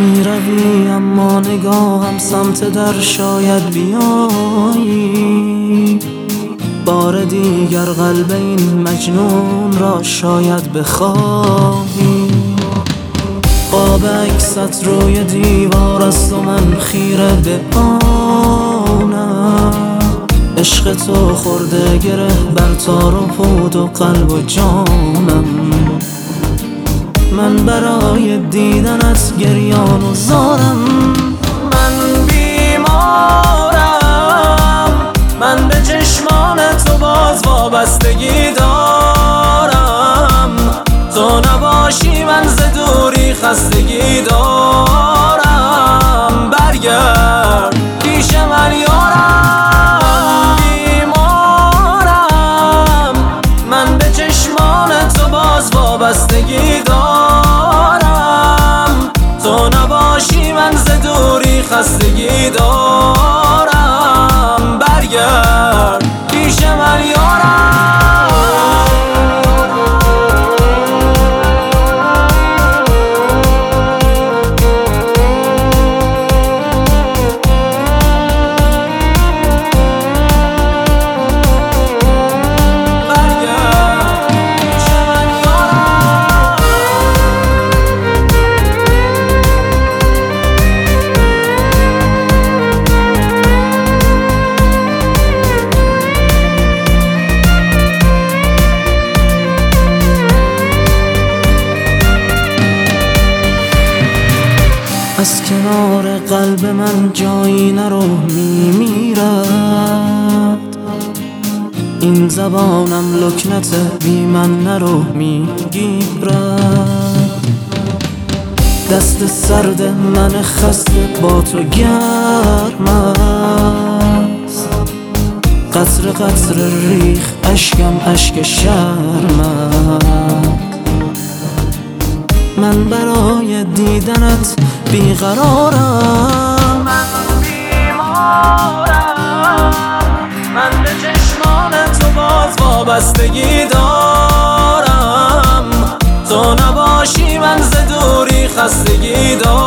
میروی اما نگاهم سمت در شاید بیایی، بار دیگر قلب این مجنون را شاید بخواهی. قاب عکست روی دیوار است و من خیره به آنم. عشق تو خورده گره بر تار و پود و قلب و جانم. من برای دیدنت گریان و زارم. من بیمارم، من به چشمان تو باز وابستگی دارم. تو نباشی من ز دوری خستگی دارم. برگرد پیش من یارم. بیمارم، من به چشمان تو باز وابستگی دارم. تو نباشی من ز دوری خستگی دارم. برگرد پیش من یارم. از کنار قلب من جایی نرو میمیرد. این زبانم لکنت بی من نرو میگیرد. دست سرد من خسته با تو گرم است. قطره قطره ریخ اشکم اشک شرم است. من برای دیدنت بیقرارم. من بیمارم، من به چشمان تو باز وابستگی دارم. تو نباشی من ز دوری خستگی دارم.